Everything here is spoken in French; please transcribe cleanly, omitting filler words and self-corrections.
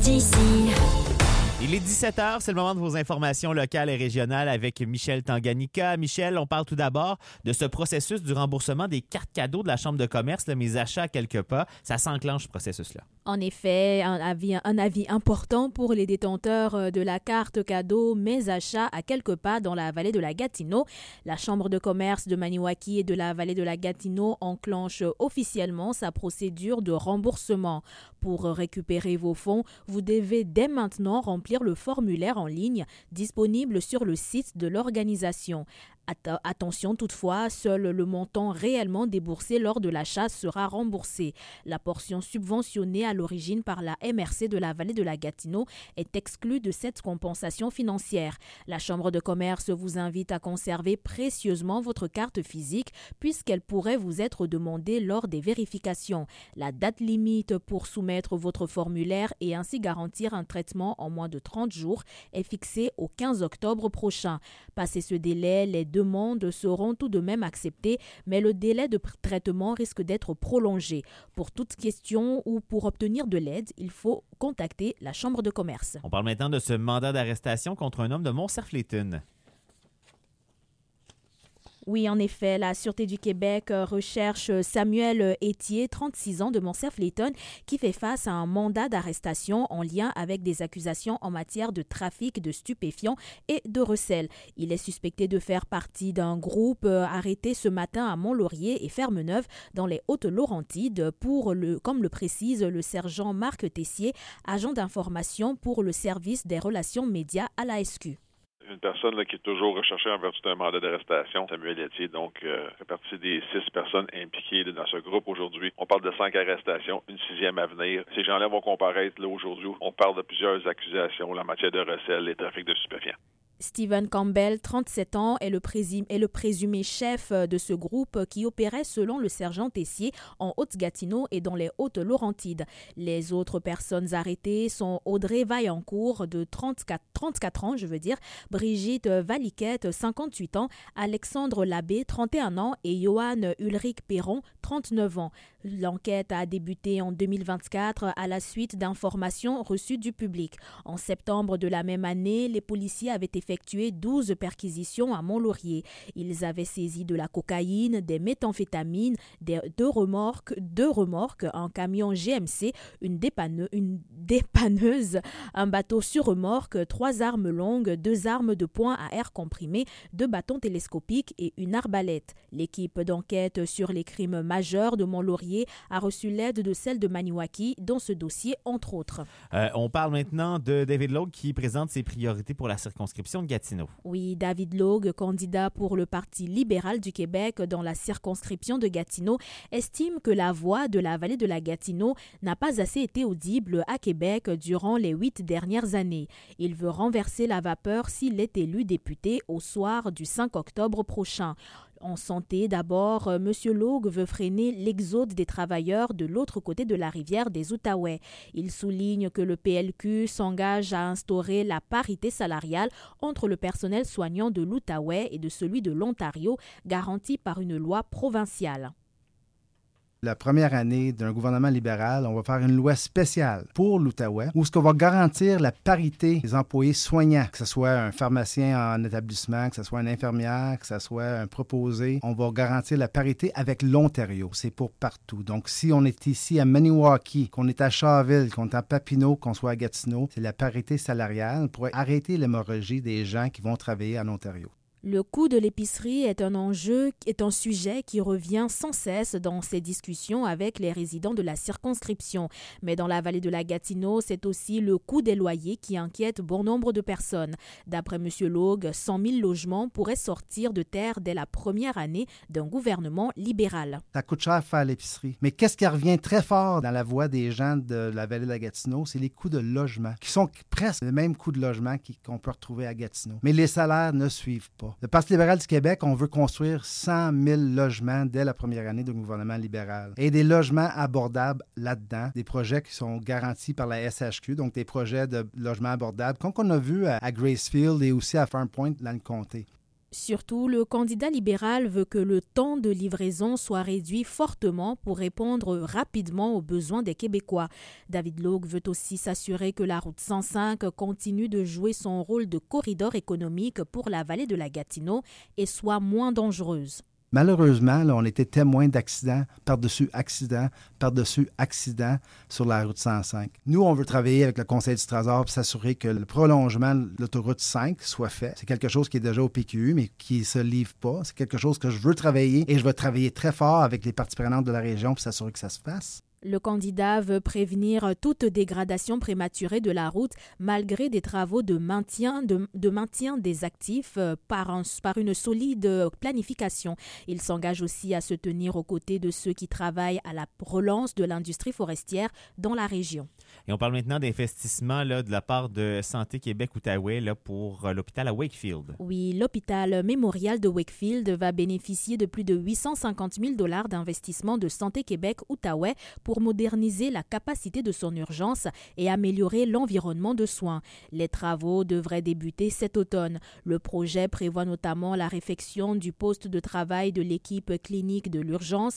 d'ici. Il est 17h, c'est le moment de vos informations locales et régionales avec Michel Tanganyika. Michel, on parle tout d'abord de ce processus du remboursement des cartes cadeaux de la Chambre de commerce, là, mes achats à quelques pas. Ça s'enclenche, ce processus-là. En effet, un avis important pour les détenteurs de la carte cadeau Mes achats à quelques pas dans la vallée de la Gatineau. La Chambre de commerce de Maniwaki et de la vallée de la Gatineau enclenche officiellement sa procédure de remboursement. Pour récupérer vos fonds, vous devez dès maintenant remplir le formulaire en ligne disponible sur le site de l'organisation. Attention toutefois, seul le montant réellement déboursé lors de l'achat sera remboursé. La portion subventionnée à l'origine par la MRC de la vallée de la Gatineau est exclue de cette compensation financière. La Chambre de commerce vous invite à conserver précieusement votre carte physique puisqu'elle pourrait vous être demandée lors des vérifications. La date limite pour soumettre votre formulaire et ainsi garantir un traitement en moins de 30 jours est fixée au 15 octobre prochain. Passé ce délai, les demandes seront tout de même acceptées, mais le délai de traitement risque d'être prolongé. Pour toute question ou pour obtenir de l'aide, il faut contacter la Chambre de commerce. On parle maintenant de ce mandat d'arrestation contre un homme de Montserf-Létune. Oui, en effet, la Sûreté du Québec recherche Samuel Étier, 36 ans, de Montserf-Létune, qui fait face à un mandat d'arrestation en lien avec des accusations en matière de trafic de stupéfiants et de recel. Il est suspecté de faire partie d'un groupe arrêté ce matin à Mont-Laurier et Ferme-Neuve dans les Hautes-Laurentides comme le précise le sergent Marc Tessier, agent d'information pour le service des relations médias à la SQ. Une personne là, qui est toujours recherchée en vertu d'un mandat d'arrestation, Samuel Étier, donc fait partie des 6 personnes impliquées là, dans ce groupe aujourd'hui. On parle de 5 arrestations, une 6e à venir. Ces gens-là vont comparaître là, aujourd'hui. On parle de plusieurs accusations là, en matière de recel et trafic de stupéfiants. Stephen Campbell, 37 ans, est le présumé chef de ce groupe qui opérait selon le sergent Tessier en Haute-Gatineau et dans les Hautes-Laurentides. Les autres personnes arrêtées sont Audrey Vaillancourt, de 34 ans, Brigitte Valiquette, 58 ans, Alexandre Labbé, 31 ans et Johan Ulrich Perron, 39 ans. L'enquête a débuté en 2024 à la suite d'informations reçues du public. En septembre de la même année, les policiers avaient effectué 12 perquisitions à Mont-Laurier. Ils avaient saisi de la cocaïne, des méthamphétamines, deux remorques, un camion GMC, une dépanneuse, un bateau sur remorque, 3 armes longues, 2 armes de poing à air comprimé, 2 bâtons télescopiques et une arbalète. L'équipe d'enquête sur les crimes majeurs de Mont-Laurier a reçu l'aide de celle de Maniwaki dans ce dossier, entre autres. On parle maintenant de David Logue qui présente ses priorités pour la circonscription de Gatineau. Oui, David Logue, candidat pour le Parti libéral du Québec dans la circonscription de Gatineau, estime que la voix de la vallée de la Gatineau n'a pas assez été audible à Québec durant les 8 dernières années. Il veut renverser la vapeur s'il est élu député au soir du 5 octobre prochain. En santé, d'abord, M. Logue veut freiner l'exode des travailleurs de l'autre côté de la rivière des Outaouais. Il souligne que le PLQ s'engage à instaurer la parité salariale entre le personnel soignant de l'Outaouais et de celui de l'Ontario, garantie par une loi provinciale. La première année d'un gouvernement libéral, on va faire une loi spéciale pour l'Outaouais où ce qu'on va garantir la parité des employés soignants, que ce soit un pharmacien en établissement, que ce soit une infirmière, que ce soit un proposé. On va garantir la parité avec l'Ontario. C'est pour partout. Donc, si on est ici à Maniwaki, qu'on est à Shawville, qu'on est à Papineau, qu'on soit à Gatineau, c'est la parité salariale pour arrêter l'hémorragie des gens qui vont travailler en Ontario. Le coût de l'épicerie est un sujet qui revient sans cesse dans ces discussions avec les résidents de la circonscription. Mais dans la vallée de la Gatineau, c'est aussi le coût des loyers qui inquiète bon nombre de personnes. D'après M. Logue, 100 000 logements pourraient sortir de terre dès la première année d'un gouvernement libéral. Ça coûte cher faire l'épicerie. Mais qu'est-ce qui revient très fort dans la voix des gens de la vallée de la Gatineau? C'est les coûts de logement, qui sont presque le même coût de logement qu'on peut retrouver à Gatineau. Mais les salaires ne suivent pas. Le Parti libéral du Québec, on veut construire 100 000 logements dès la première année du gouvernement libéral. Et des logements abordables là-dedans, des projets qui sont garantis par la SHQ, donc des projets de logements abordables, comme on a vu à Gracefield et aussi à Farm Point dans le comté. Surtout, le candidat libéral veut que le temps de livraison soit réduit fortement pour répondre rapidement aux besoins des Québécois. David Logue veut aussi s'assurer que la route 105 continue de jouer son rôle de corridor économique pour la vallée de la Gatineau et soit moins dangereuse. Malheureusement, là, on était témoin d'accidents par-dessus accidents sur la route 105. Nous, on veut travailler avec le Conseil du Trésor pour s'assurer que le prolongement de l'autoroute 5 soit fait. C'est quelque chose qui est déjà au PQU, mais qui ne se livre pas. C'est quelque chose que je veux travailler et je vais travailler très fort avec les parties prenantes de la région pour s'assurer que ça se fasse. Le candidat veut prévenir toute dégradation prématurée de la route malgré des travaux de maintien des actifs par une solide planification. Il s'engage aussi à se tenir aux côtés de ceux qui travaillent à la relance de l'industrie forestière dans la région. Et on parle maintenant d'investissement de la part de Santé Québec-Outaouais pour l'hôpital à Wakefield. Oui, l'hôpital mémorial de Wakefield va bénéficier de plus de 850 000 $ d'investissement de Santé Québec-Outaouais pour moderniser la capacité de son urgence et améliorer l'environnement de soins. Les travaux devraient débuter cet automne. Le projet prévoit notamment la réfection du poste de travail de l'équipe clinique de l'urgence,